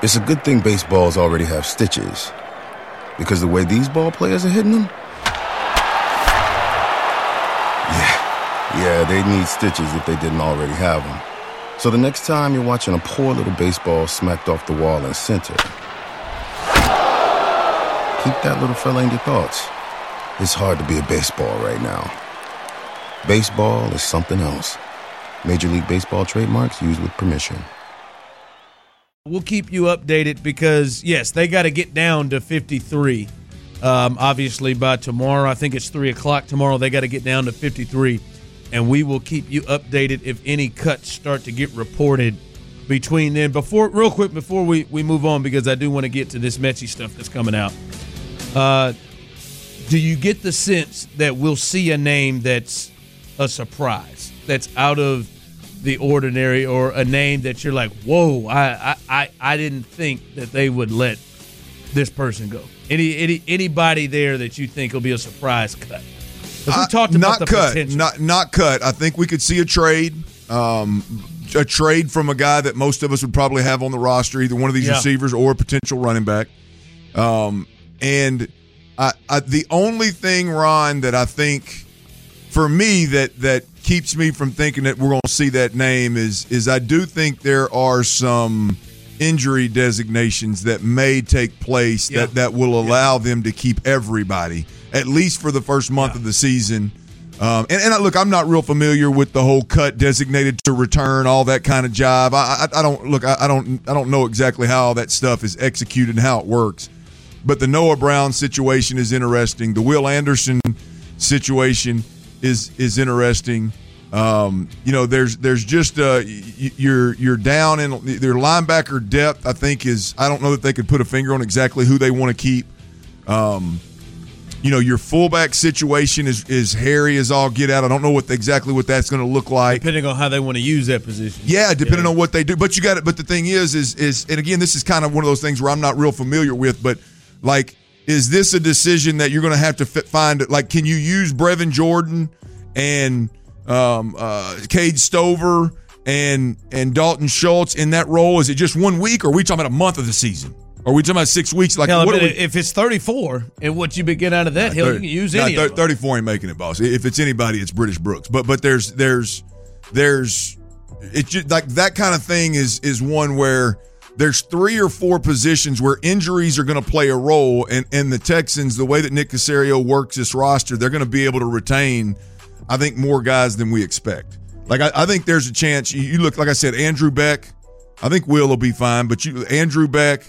It's a good thing baseballs already have stitches, because the way these ball players are hitting them, yeah, they need stitches if they didn't already have them. So the next time you're watching a poor little baseball smacked off the wall in center, keep that little fella in your thoughts. It's hard to be a baseball right now. Baseball is something else. Major League Baseball trademarks used with permission. We'll keep you updated because, yes, they got to get down to 53. Obviously, by tomorrow, I think it's 3 o'clock tomorrow, they got to get down to 53. And we will keep you updated if any cuts start to get reported between then. Real quick, before we move on, because I do want to get to this Mechie stuff that's coming out. Do you get the sense that we'll see a name that's a surprise, that's out of the ordinary, or a name that you're like, whoa, I didn't think that they would let this person go? Anybody there that you think will be a surprise cut? We talked about the potential. Not cut. I think we could see a trade. A trade from a guy that most of us would probably have on the roster, either one of these receivers or a potential running back. And the only thing, Ron, that I think for me that keeps me from thinking that we're going to see that name is I do think there are some injury designations that may take place that will allow them to keep everybody, at least for the first month of the season. And look, I'm not real familiar with the whole cut, designated to return, all that kind of job. I don't know exactly how all that stuff is executed and how it works. But the Noah Brown situation is interesting. The Will Anderson situation is interesting. There's just you're down in their linebacker depth. I think I don't know that they could put a finger on exactly who they want to keep. Your fullback situation is hairy as all get out. I don't know exactly what that's going to look like. Depending on how they want to use that position. Yeah, depending on what they do. But you got it. But the thing is, and again, this is kind of one of those things where I'm not real familiar with. But like, is this a decision that you're going to have to find? Like, can you use Brevin Jordan and Cade Stover and Dalton Schultz in that role? Is it just 1 week, or are we talking about a month of the season? Or are we talking about 6 weeks? Like, if it's 34 and what you get out of that, you can use any of them. 34 ain't making it, boss. If it's anybody, it's British Brooks. But there's it's just like that kind of thing is one where there's 3 or 4 positions where injuries are going to play a role, and the Texans, the way that Nick Caserio works this roster, they're going to be able to retain, I think, more guys than we expect. Like, I think there's a chance. You look, like I said, Andrew Beck. I think Will be fine, but Andrew Beck.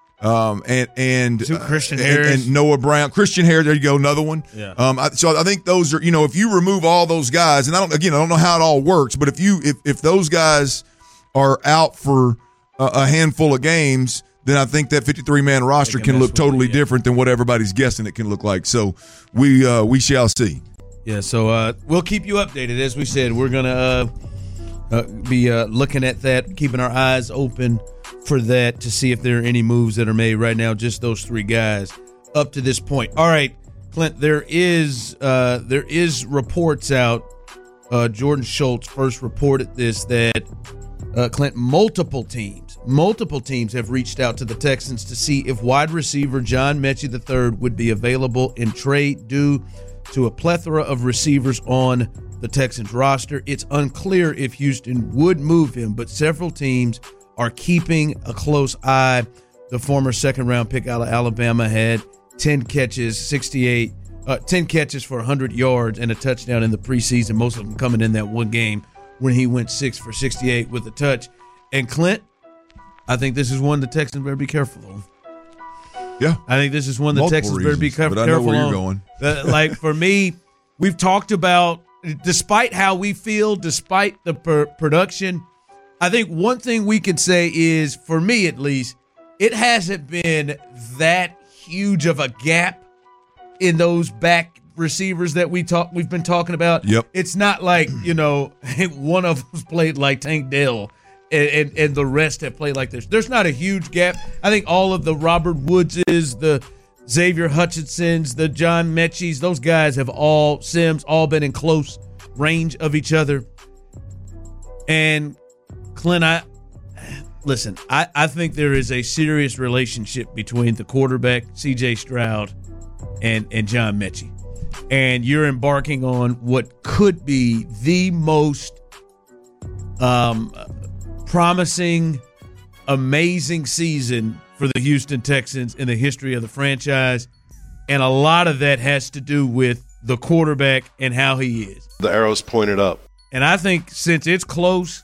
And Christian Harris and Noah Brown, Christian Harris. There you go, another one. Yeah. So I think those are, if you remove all those guys, and I don't know how it all works, but if those guys are out for a handful of games, then I think that 53-man roster can look totally different than what everybody's guessing it can look like. So we shall see. Yeah. So we'll keep you updated. As we said, we're gonna be looking at that, keeping our eyes open for that to see if there are any moves that are made right now. Just those 3 guys up to this point. All right, Clint, there is reports out. Jordan Schultz first reported this, that Clint, multiple teams have reached out to the Texans to see if wide receiver John Mechie III would be available in trade due to a plethora of receivers on the Texans roster. It's unclear if Houston would move him, but several teams are keeping a close eye. The former second-round pick out of Alabama had 10 catches for 100 yards and a touchdown in the preseason, most of them coming in that one game when he went 6 for 68 with a touch. And Clint, I think this is one the Texans better be careful on. Yeah. I think this is one the Texans better be careful on. But I know where you're going. Like, for me, we've talked about, despite how we feel, despite the production, I think one thing we can say is, for me at least, it hasn't been that huge of a gap in those back receivers that we've been talking about. Yep. It's not like, one of us played like Tank Dell and the rest have played like this. There's not a huge gap. I think all of the Robert Woodses, the Xavier Hutchinsons, the John Mechies, those guys have all been in close range of each other. And Clint, listen, I think there is a serious relationship between the quarterback, C.J. Stroud, and John Mechie. And you're embarking on what could be the most promising, amazing season for the Houston Texans in the history of the franchise. And a lot of that has to do with the quarterback and how he is. The arrow's pointed up. And I think since it's close,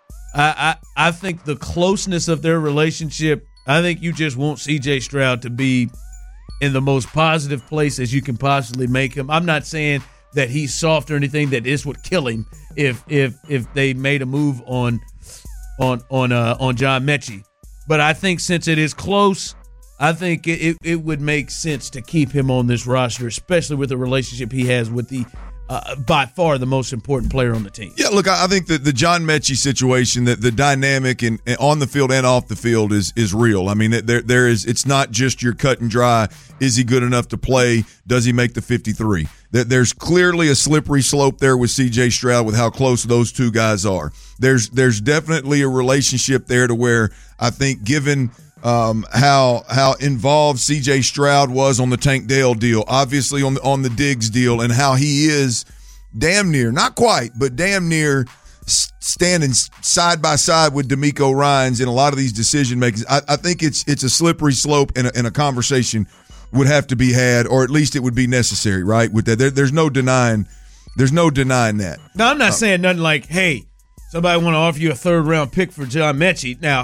I think the closeness of their relationship, I think you just want C.J. Stroud to be in the most positive place as you can possibly make him. I'm not saying that he's soft or anything, that this would kill him if they made a move on John Mechie. But I think since it is close, I think it would make sense to keep him on this roster, especially with the relationship he has with the by far the most important player on the team. Yeah, look, I think that the John Mechie situation, that the dynamic and on the field and off the field is real. I mean, there is. It's not just your cut and dry. Is he good enough to play? Does he make the 53? There's clearly a slippery slope there with C.J. Stroud with how close those two guys are. There's definitely a relationship there to where I think given how involved C.J. Stroud was on the Tank Dell deal, obviously on the Diggs deal, and how he is damn near, not quite, but damn near standing side by side with DeMeco Ryans in a lot of these decision makings. I think it's a slippery slope, and a conversation would have to be had, or at least it would be necessary, right? With that, there's no denying that. No, I'm not saying nothing like, hey, somebody want to offer you a third-round pick for John Mechie. Now,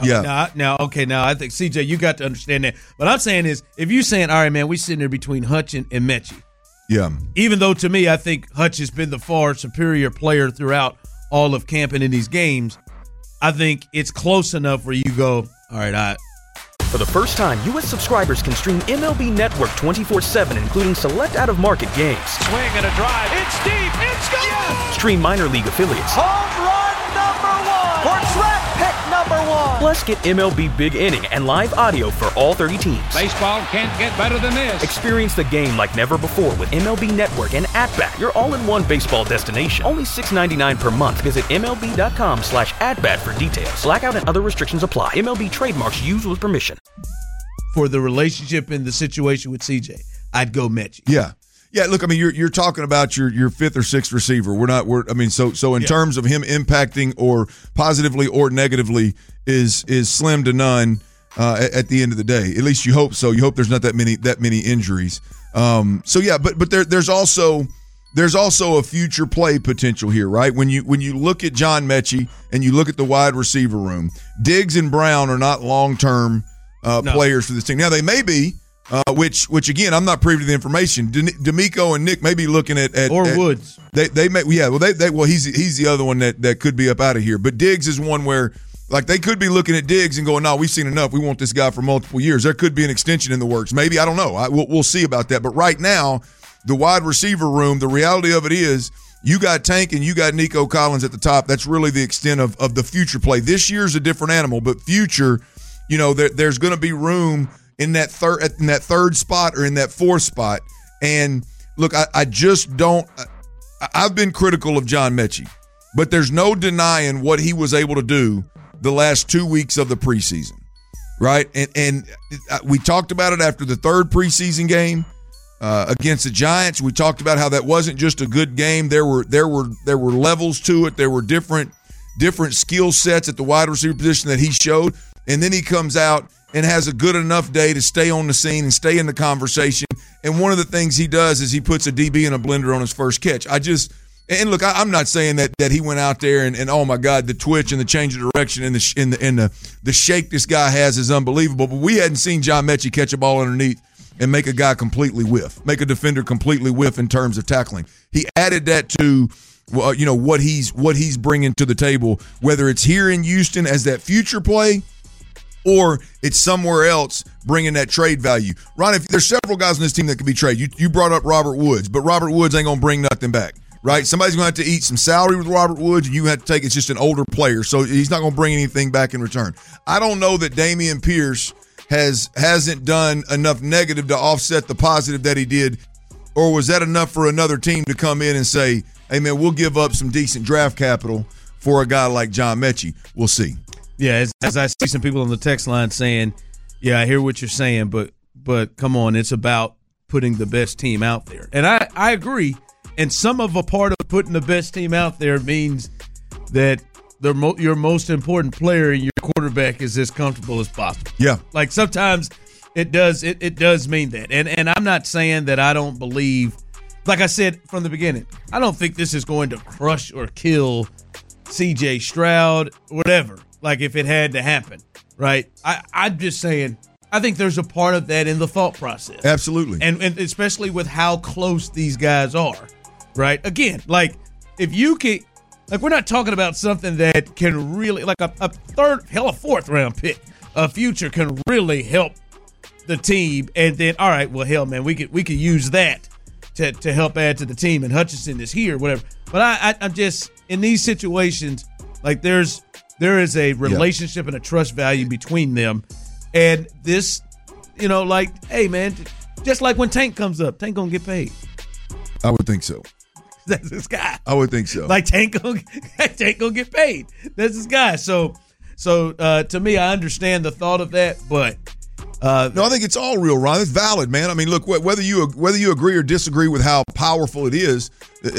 I think, CJ, you got to understand that. What I'm saying is, if you're saying, all right, man, we're sitting there between Hutch and Mechie. Yeah. Even though, to me, I think Hutch has been the far superior player throughout all of camping in these games, I think it's close enough where you go, all right, For the first time, U.S. subscribers can stream MLB Network 24/7, including select out-of-market games. Swing and a drive. It's deep. It's gone. Yes! Stream minor league affiliates. Home run number one. For draft pick number one. Plus, get MLB Big Inning and live audio for all 30 teams. Baseball can't get better than this. Experience the game like never before with MLB Network and At-Bat, your all-in-one baseball destination. Only $6.99 per month. Visit MLB.com/at-bat for details. Blackout and other restrictions apply. MLB trademarks used with permission. For the relationship and the situation with CJ, I'd go Mechie. Yeah, look, I mean, you're talking about your fifth or sixth receiver. So in terms of him impacting or positively or negatively is slim to none at the end of the day. At least you hope so. You hope there's not that many injuries. But there's also a future play potential here, right? When you look at John Mechie and you look at the wide receiver room, Diggs and Brown are not long-term players for this team. Now they may be. Which again, I'm not privy to the information. DeMeco and Nick may be looking at Woods. They may, yeah. Well, he's the other one that could be up out of here. But Diggs is one where, like, they could be looking at Diggs and going, "No, we've seen enough. We want this guy for multiple years." There could be an extension in the works. Maybe, I don't know. We'll see about that. But right now, the wide receiver room, the reality of it is, you got Tank and you got Nico Collins at the top. That's really the extent of the future play. This year's a different animal, but future, there's going to be room in that third spot or in that fourth spot. And look, I just don't – I've been critical of John Mechie, but there's no denying what he was able to do the last 2 weeks of the preseason, right? And we talked about it after the third preseason game against the Giants. We talked about how that wasn't just a good game. There were levels to it. There were different skill sets at the wide receiver position that he showed. And then he comes out and has a good enough day to stay on the scene and stay in the conversation. And one of the things he does is he puts a DB in a blender on his first catch. And look, I'm not saying that he went out there and oh my God, the twitch and the change of direction and the shake this guy has is unbelievable. But we hadn't seen John Mechie catch a ball underneath and make a guy completely whiff, make a defender completely whiff in terms of tackling. He added that to what he's bringing to the table, whether it's here in Houston as that future play, or it's somewhere else bringing that trade value. Ron, if there's several guys on this team that could be traded. You brought up Robert Woods, but Robert Woods ain't going to bring nothing back, right? Somebody's going to have to eat some salary with Robert Woods, and you have to take it's just an older player, so he's not going to bring anything back in return. I don't know that Dameon Pierce hasn't done enough negative to offset the positive that he did, or was that enough for another team to come in and say, hey, man, we'll give up some decent draft capital for a guy like John Mechie? We'll see. Yeah, as I see some people on the text line saying, yeah, I hear what you're saying, but come on, it's about putting the best team out there. And I agree. And some of a part of putting the best team out there means that your most important player and your quarterback is as comfortable as possible. Yeah. Like sometimes it does mean that. And I'm not saying that I don't believe, like I said from the beginning, I don't think this is going to crush or kill CJ Stroud, whatever, like if it had to happen, right? I'm just saying, I think there's a part of that in the thought process. Absolutely. And especially with how close these guys are, right? Again, like if you can, like we're not talking about something that can really, like a third, hell, a fourth round pick, a future can really help the team. And then, all right, well, hell, man, we could use that to help add to the team. And Hutchinson is here, whatever. But I'm just, in these situations, like there is a relationship and a trust value between them. And this, like, hey, man, just like when Tank comes up, Tank gonna get paid. I would think so. That's this guy. I would think so. Like Tank gonna get paid. That's this guy. So to me, I understand the thought of that, but no, I think it's all real, Ron. It's valid, man. I mean, look, whether you agree or disagree with how powerful it is,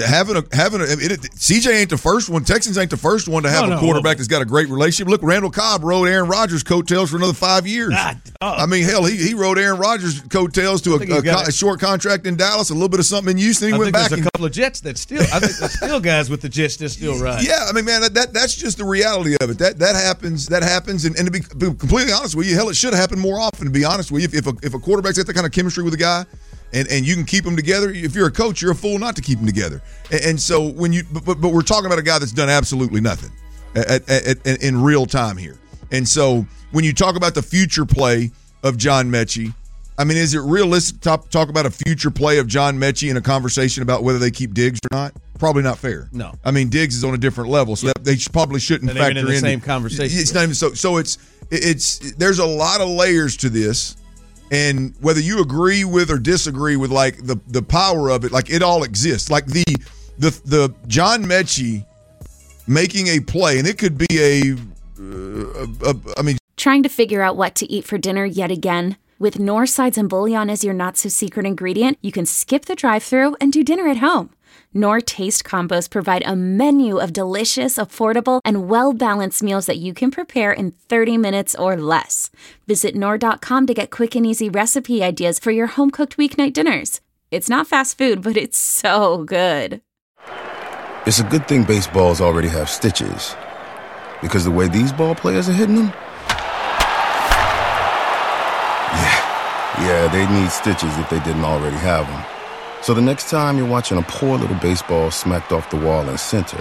CJ ain't the first one. Texans ain't the first one to have a quarterback that's got a great relationship. Look, Randall Cobb rode Aaron Rodgers' coattails for another 5 years. I mean, hell, he rode Aaron Rodgers' coattails to a short contract in Dallas, a little bit of something in Houston. He went back. There's a couple of Jets that still. I think there's still guys with the Jets that still ride. Yeah, I mean, man, that's just the reality of it. That happens. That happens. And to be completely honest with you, hell, it should have happened more often. To be honest with you, if a quarterback's got that kind of chemistry with a guy, and you can keep them together, if you're a coach, you're a fool not to keep them together. And so when but we're talking about a guy that's done absolutely nothing in real time here. And so when you talk about the future play of John Mechie, I mean, is it realistic to talk about a future play of John Mechie in a conversation about whether they keep Diggs or not? Probably not fair. No. I mean, Diggs is on a different level, so they probably shouldn't factor in the same conversation. It's not even so it's there's a lot of layers to this. And whether you agree with or disagree with like the power of it, like it all exists. Like the John Mechie making a play, and it could be Trying to figure out what to eat for dinner yet again? With Knorr sides and bouillon as your not-so-secret ingredient, you can skip the drive-thru and do dinner at home. Knorr Taste Combos provide a menu of delicious, affordable, and well-balanced meals that you can prepare in 30 minutes or less. Visit Knorr.com to get quick and easy recipe ideas for your home-cooked weeknight dinners. It's not fast food, but it's so good. It's a good thing baseballs already have stitches, because the way these ball players are hitting them, yeah, they need stitches if they didn't already have them. So the next time you're watching a poor little baseball smacked off the wall in center,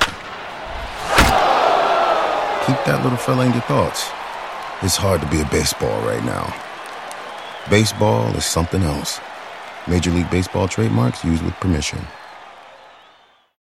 keep that little fella in your thoughts. It's hard to be a baseball right now. Baseball is something else. Major League Baseball trademarks used with permission.